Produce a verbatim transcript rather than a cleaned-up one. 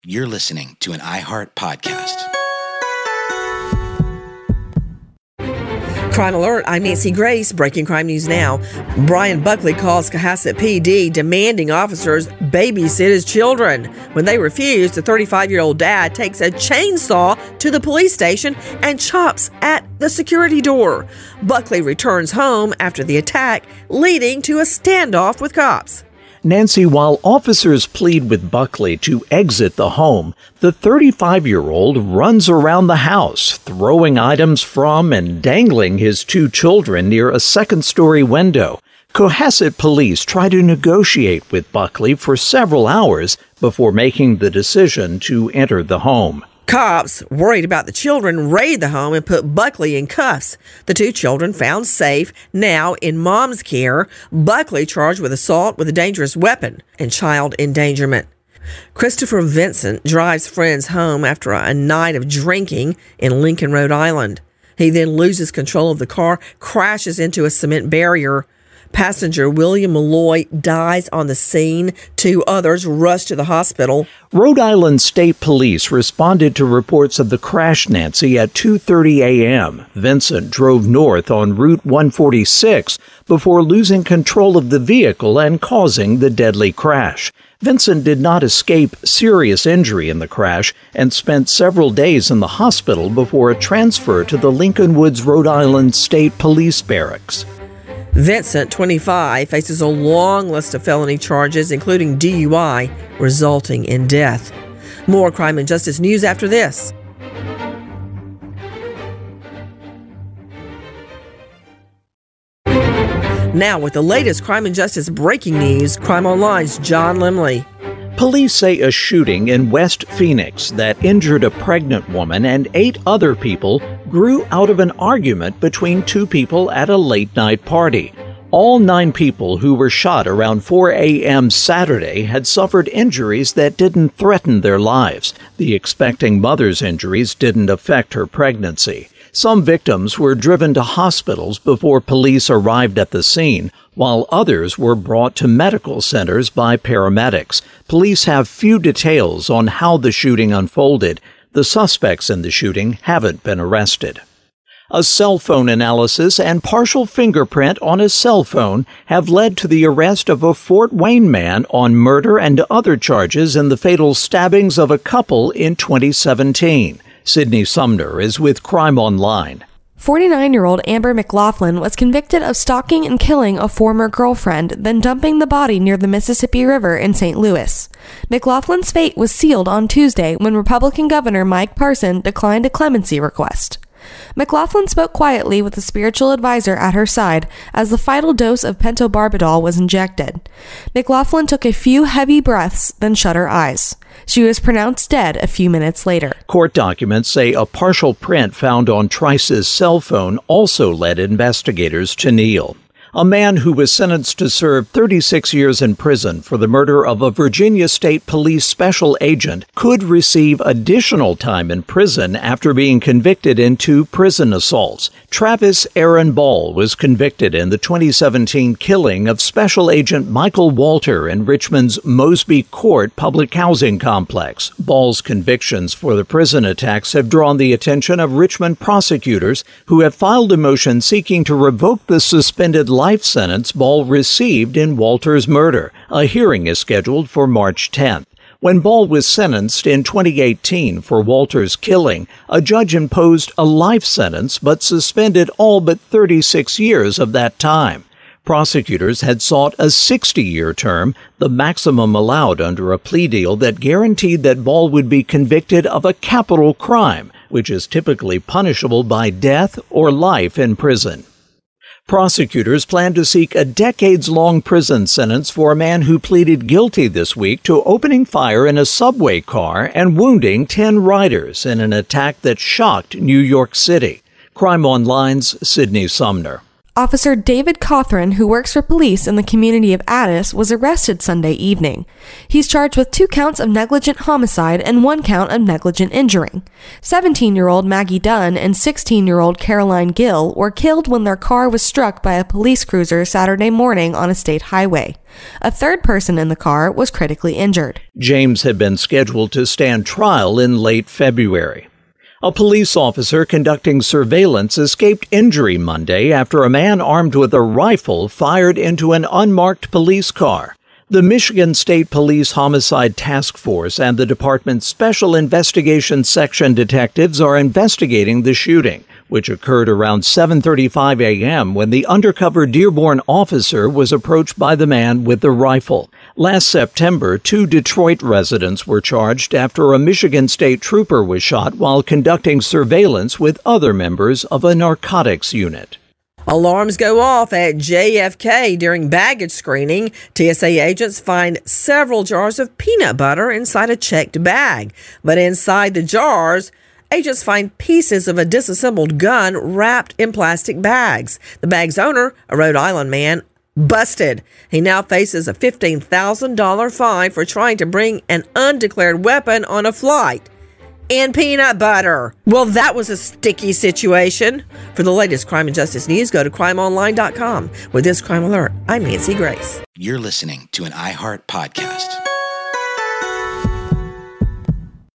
You're listening to an iHeart podcast. Crime Alert, I'm Nancy Grace. Breaking crime news now. Brian Buckley calls Cohasset P D demanding officers babysit his children. When they refuse, the thirty-five-year-old dad takes a chainsaw to the police station and chops at the security door. Buckley returns home after the attack, leading to a standoff with cops. Nancy, while officers plead with Buckley to exit the home, the thirty-five-year-old runs around the house, throwing items from and dangling his two children near a second-story window. Cohasset police try to negotiate with Buckley for several hours before making the decision to enter the home. Cops, worried about the children, raid the home and put Buckley in cuffs. The two children found safe, now in mom's care. Buckley charged with assault with a dangerous weapon and child endangerment. Christopher Vincent drives friends home after a night of drinking in Lincoln, Rhode Island. He then loses control of the car, crashes into a cement barrier. Passenger William Malloy dies on the scene. Two others rush to the hospital. Rhode Island State Police responded to reports of the crash, Nancy, at two thirty a.m. Vincent drove north on Route one forty-six before losing control of the vehicle and causing the deadly crash. Vincent did not escape serious injury in the crash and spent several days in the hospital before a transfer to the Lincoln Woods, Rhode Island State Police Barracks. Vincent, twenty-five, faces a long list of felony charges, including D U I, resulting in death. More crime and justice news after this. Now, with the latest crime and justice breaking news, Crime Online's John Limley. Police say a shooting in West Phoenix that injured a pregnant woman and eight other people grew out of an argument between two people at a late-night party. All nine people who were shot around four a.m. Saturday had suffered injuries that didn't threaten their lives. The expecting mother's injuries didn't affect her pregnancy. Some victims were driven to hospitals before police arrived at the scene, while others were brought to medical centers by paramedics. Police have few details on how the shooting unfolded. The suspects in the shooting haven't been arrested. A cell phone analysis and partial fingerprint on a cell phone have led to the arrest of a Fort Wayne man on murder and other charges in the fatal stabbings of a couple in twenty seventeen. Sydney Sumner is with Crime Online. forty-nine-year-old Amber McLaughlin was convicted of stalking and killing a former girlfriend, then dumping the body near the Mississippi River in Saint Louis. McLaughlin's fate was sealed on Tuesday when Republican Governor Mike Parson declined a clemency request. McLaughlin spoke quietly with a spiritual advisor at her side as the final dose of pentobarbital was injected. McLaughlin took a few heavy breaths, then shut her eyes. She was pronounced dead a few minutes later. Court documents say a partial print found on Trice's cell phone also led investigators to kneel. A man who was sentenced to serve thirty-six years in prison for the murder of a Virginia State Police special agent could receive additional time in prison after being convicted in two prison assaults. Travis Aaron Ball was convicted in the twenty seventeen killing of Special Agent Michael Walter in Richmond's Mosby Court public housing complex. Ball's convictions for the prison attacks have drawn the attention of Richmond prosecutors who have filed a motion seeking to revoke the suspended life sentence Ball received in Walter's murder. A hearing is scheduled for March tenth. When Ball was sentenced in twenty eighteen for Walter's killing, a judge imposed a life sentence but suspended all but thirty-six years of that time. Prosecutors had sought a sixty-year term, the maximum allowed under a plea deal that guaranteed that Ball would be convicted of a capital crime, which is typically punishable by death or life in prison. Prosecutors plan to seek a decades-long prison sentence for a man who pleaded guilty this week to opening fire in a subway car and wounding ten riders in an attack that shocked New York City. Crime Online's Sydney Sumner. Officer David Cothran, who works for police in the community of Addis, was arrested Sunday evening. He's charged with two counts of negligent homicide and one count of negligent injuring. seventeen-year-old Maggie Dunn and sixteen-year-old Caroline Gill were killed when their car was struck by a police cruiser Saturday morning on a state highway. A third person in the car was critically injured. James had been scheduled to stand trial in late February. A police officer conducting surveillance escaped injury Monday after a man armed with a rifle fired into an unmarked police car. The Michigan State Police Homicide Task Force and the department's Special Investigations Section detectives are investigating the shooting, which occurred around seven thirty-five a.m. when the undercover Dearborn officer was approached by the man with the rifle. Last September, two Detroit residents were charged after a Michigan State trooper was shot while conducting surveillance with other members of a narcotics unit. Alarms go off at J F K during baggage screening. T S A agents find several jars of peanut butter inside a checked bag. But inside the jars, agents find pieces of a disassembled gun wrapped in plastic bags. The bag's owner, a Rhode Island man, busted. He now faces a fifteen thousand dollars fine for trying to bring an undeclared weapon on a flight. And peanut butter. Well, that was a sticky situation. For the latest crime and justice news, go to crime online dot com. With this crime alert, I'm Nancy Grace. You're listening to an iHeart podcast.